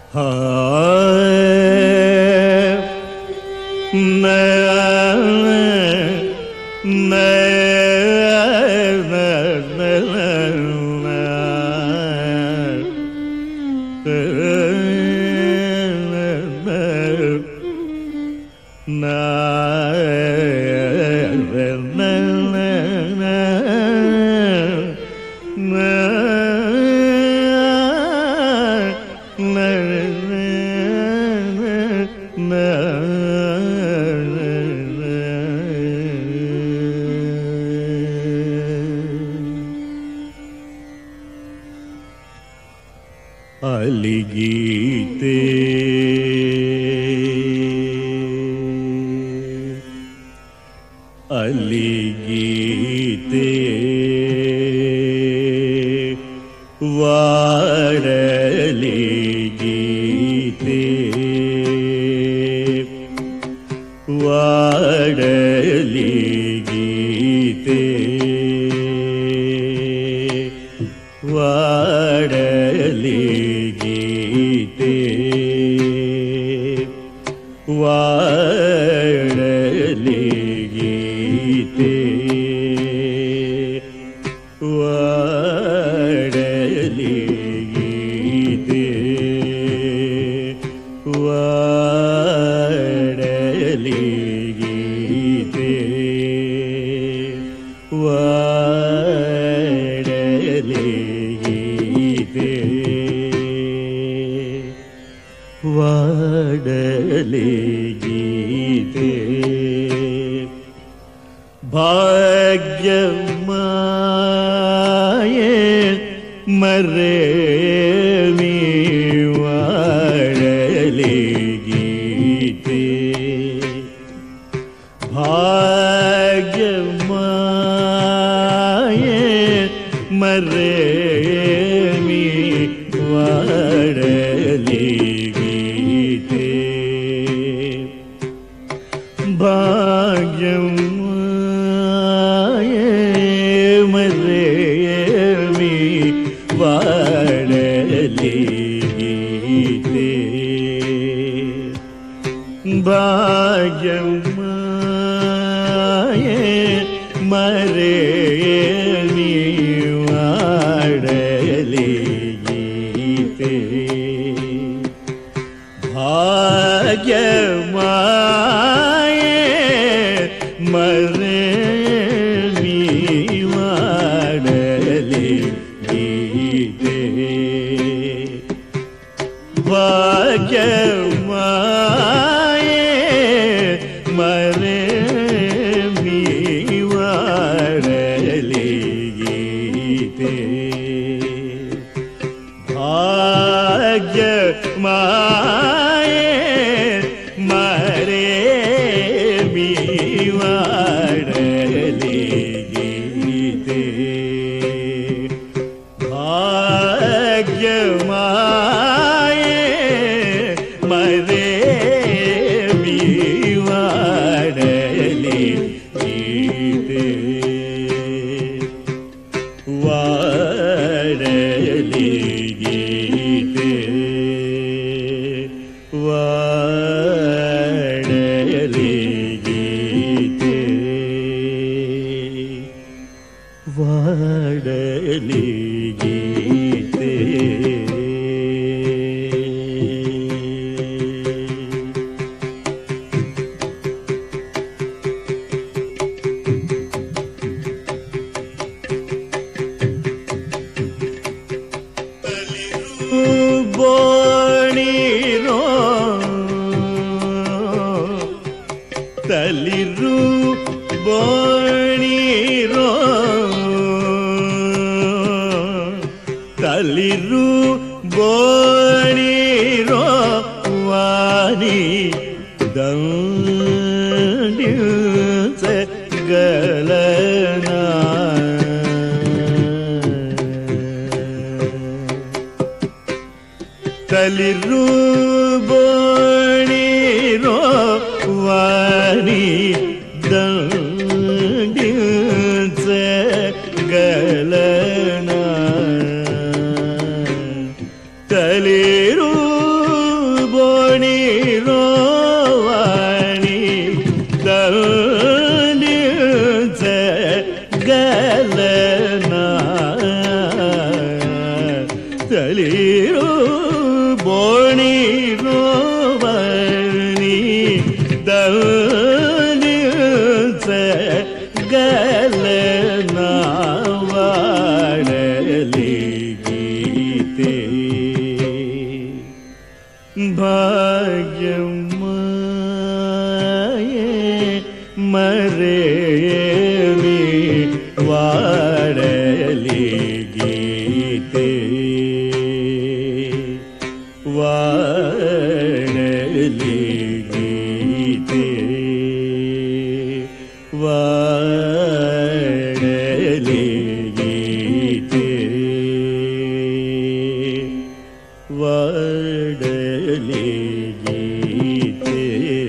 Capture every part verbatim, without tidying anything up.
ಅಲಿಗೀತೆ ಅಲಿಗೀತೆ ವಾಡಲಿಗೀತೆ ವಾಡಲಿಗೀತೆ ವಾಡಲಿಗೀತೆ ವಾಡಲಿಗೀತೆ ವಾಡಲಿಗೀತೆ ವಾಡಲಿಗೀತೆ ವಾಡಲಿಗೀತೆ ವಾಡಲಿಗೀತೆ ಭಾಗ್ಯಮಾಯೆ ಮರೆಮಿ ವಾಡಲಿಗೀತೆ ಭಾಗ್ಯಮಾಯೆ ಮರೆಮಿ ವಾಡಲಿಗೀತೆ ಭಾಗ್ಯಮಾಯೆ ಮರೆಮಿ ವಾಡಲಿಗೀತೆ ಭಾಗ್ಯಮಾಯೆ ಮರೆಮಿ ವಾಡಲಿಗೀತೆ ಭಾಗ್ಯಮಾಯೆ ಮರೆಮಿ ವಾಡಲಿಗೀತೆ ಭಾಗ್ಯಮಾಯೆ ಮರೆಮಿ ವಾಡಲಿಗೀತೆ ಭಾಗ್ಯಮಾಯೆ ಮರೆಮಿ ವಾಡಲಿಗೀತೆ ಭಾಗ್ಯಮಾಯೆ ಮರೆಮಿ ವಾಡಲಿಗೀತೆ ವಾಡಲಿಗೀತೆ ವಾಡಲಿಗೀತೆ ವಾಡಲಿಗೀತೆ ಬೋಣಿರೋ ತಲಿರು ಬೋಣಿರೋ ತಲಿರು ಬೋಣಿರೋ ವಾನಿ ದಂಡ್ಯುಸ ಗಲನ ತಲಿರು ಬೋಣಿರೋ ವಾನಿ ದಂಡ್ಯುಸ ಗಲನ ತಲಿರು తలిరో బోణిరో వని దనిస గలనావాడలి గీతే భాగ్యమాయే మరేమి వాడలి గీతే వాడలి గీతే వాడలి గీతే వాడలి గీతే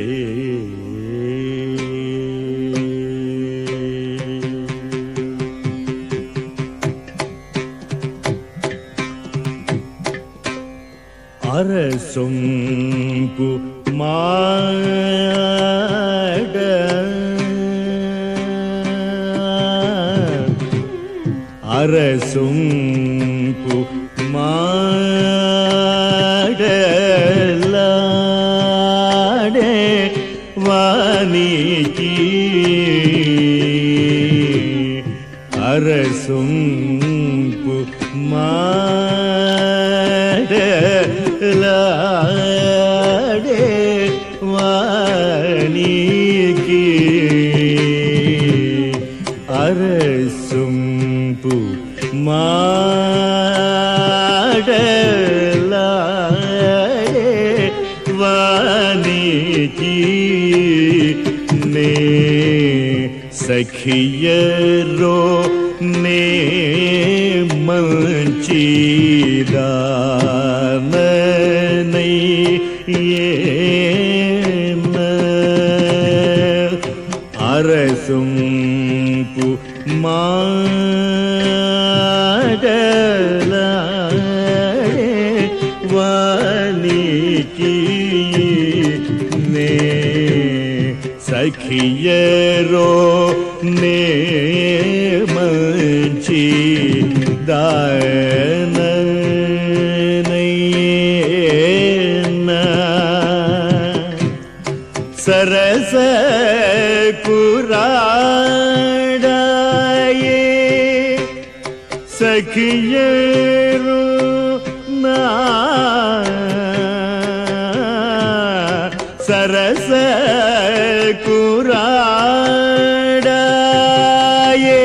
அரசும்பு மாட அரசும்பு மாடலாடே வாணிக்கு அரசும்பு மாடலாடே வாணிக்கு அரசும்பு மாடலாடே வாணிக்கு நே சఖியரோ நே மஞ்சிதானனை ஏன அரசும்பு மாடலாடே வாணிக்கு நே சఖியரோ நே மஞ்சிதானனை ஏன சரச குராடாயே சகியரோ நா சரச குராடாயே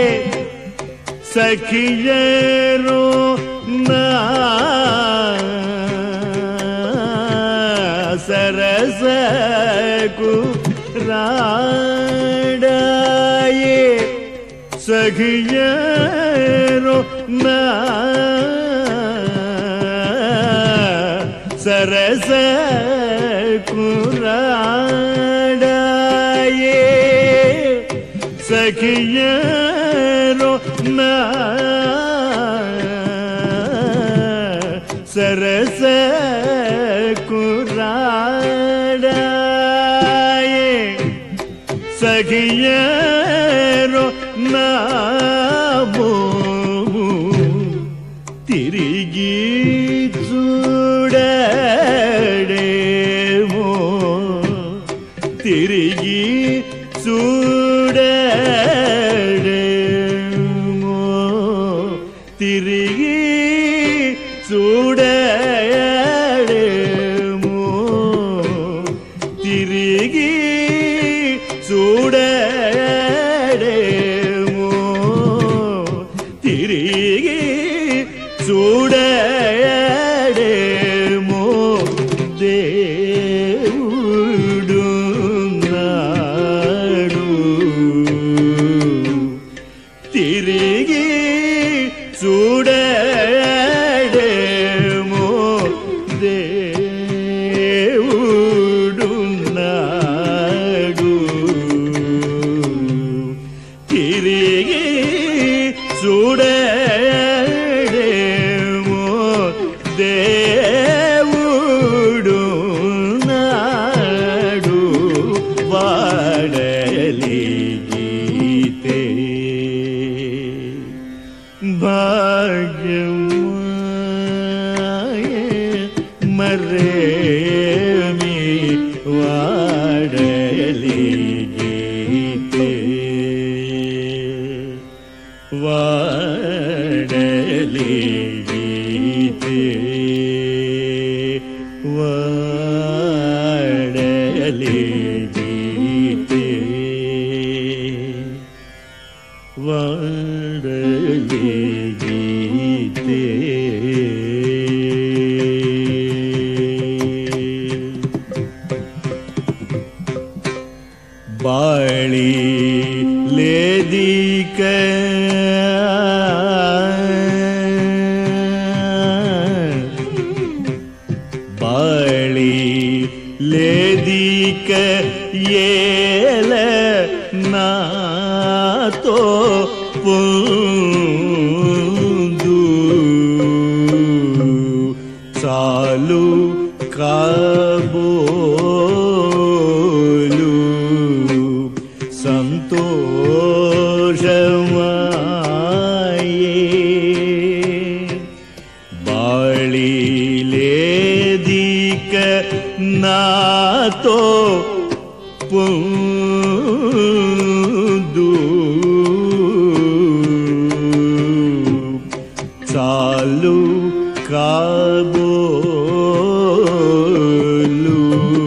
சகியரோ நா சரச குராடாயே சகியரோ நா சரச குராடாயே சகியரோ நா சரச குராடாயே சகியரோ நாமோ திரிகி சூடடேமோ திரிகி சூடடேமோ திரிகி சூடடேமோ திரிகி சூடடேமோ திரிகி சூடடேமோ దేవుడు నాడు తిరిగి చూడడేమో ಮರೇಮಿ ವಾಡಲಿ ಗೀತೆ ವಾಡಲಿ ಗೀತೆ ವಾಡಲಿ ಗೀತೆ ವಾಡಲಿ ಗೀತೆ ಬಾಳಿ ಲೇದಿಕ ಬಾಳಿ ಲೇದಿಕ ಏಲ ನಾತೋ ಪುಂದು చాలు కాబోలు సంతోషమాయే బాళి లేదిక నాతో పొందు చాలు కాబోలు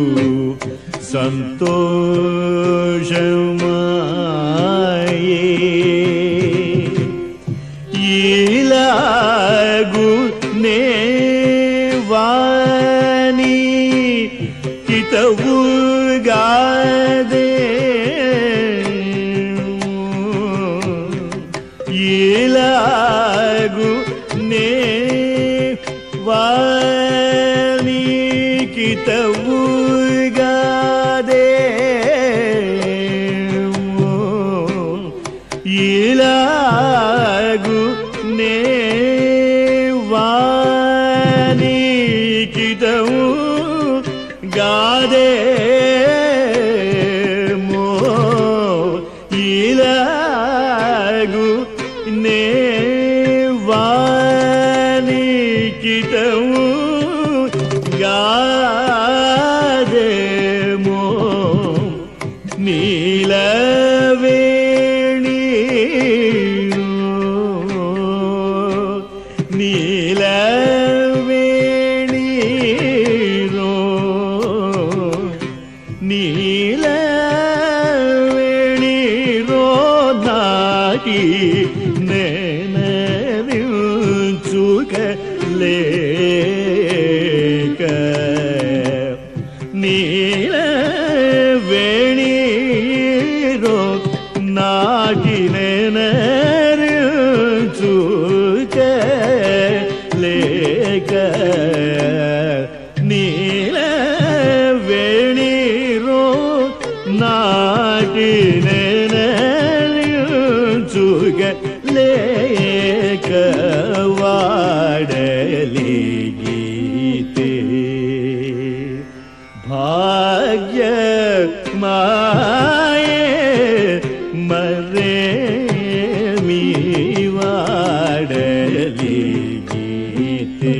సంతోషమాయే ఇలాగు నే వాణి హితవుగాదే ఇలాగు నే వాణి హితవుగాదే ఇలాగు నే వాణి హితవుగాదే మో ఇలాగు నే వాణి హితవుగాదే మో నీలవేణి నీలవేణి రో నీలవేణి రో నాటి నేనరించుక లేక నీలవేణి రో నాటి నేనరించుక లేక నీలవేణి రో నాటి నేనరించుక లేక వాడలి గీతే భాగ్య మాయే మరేమి వాడలి గీతే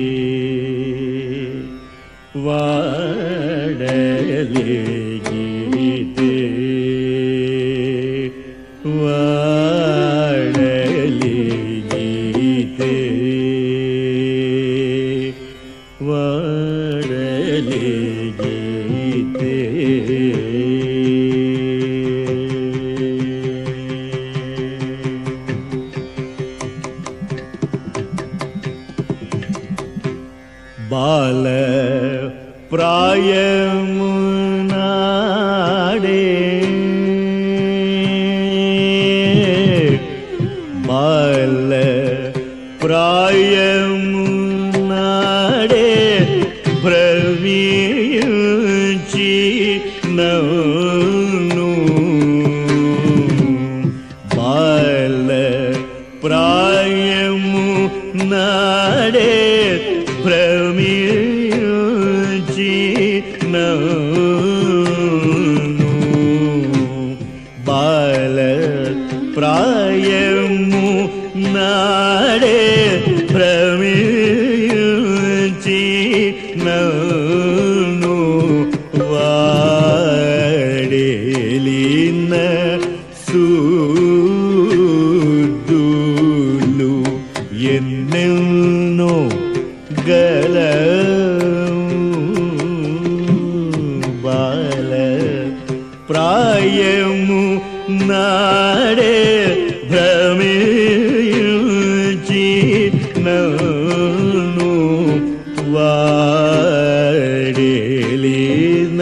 వాడలి గీతే వాడలి గీతే వాడలి గీతే బాల ప్రాయమునాడే బాల ప్రాయమునాడే భ్రమించి నన్ను బాల ప్రాయమునాడే భ్రమించి నన్ను బాల ప్రాయము నాడే భ్రమించి నన్ను వాడేలిన సూదులు ఎన్నెన్నో గలవు బాల ప్రాయము నాడే భ్రమించి నన్ను వాడేలిన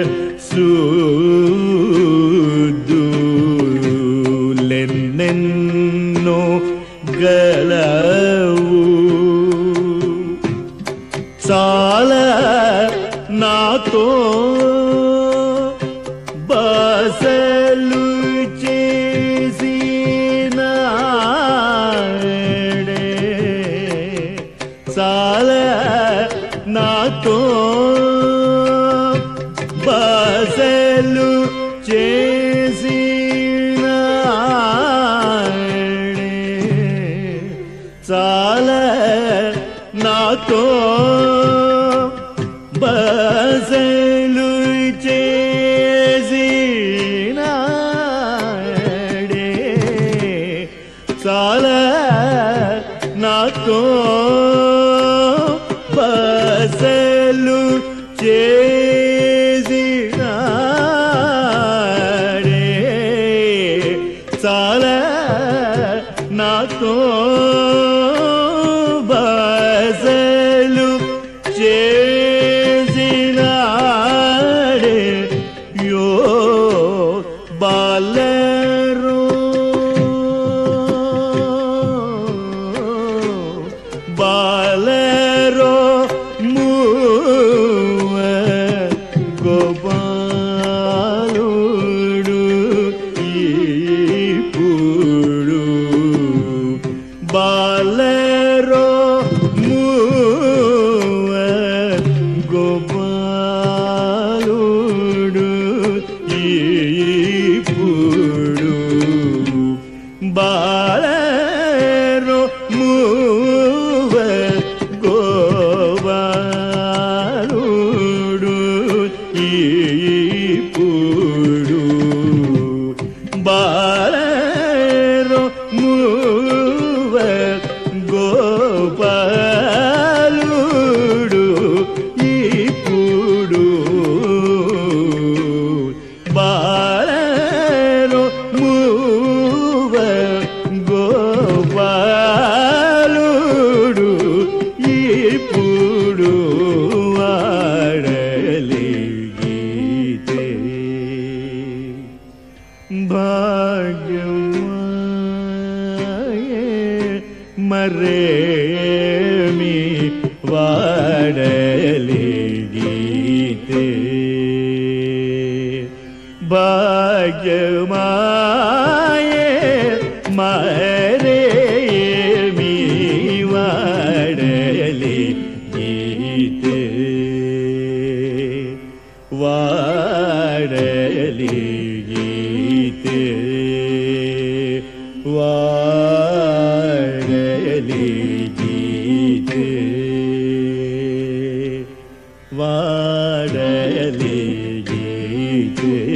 సూదులెన్నెన్నో గలవు చాలా నాతో బసలు చేసినాడే చాలా నాతో బసలు చేసినాడే చాలా నాతో బసలు చేసినాడే చాలా నాతో బసలు చేసినాడే చాలా నాతో బసలు చేసినాడే యో బాలరో బాలరో మూవ గోపాలుడు ఇప్పుడు బాలరో మూవ గోపాలుడు ఇప్పుడు బాలరో మూవ గోపాలుడు ఇప్పుడు బాలరో మూవ గోపాలుడు ఇప్పుడు బాలరో మూవ గోపాలుడు ఇప్పుడు వాడలిగితే భాగ్యమాయే మరేమి వాడలిగితే భాగ్యమాయే మరేమి వాడలిగితే వాడలిగితే వాడలిగితే వాడలిగితే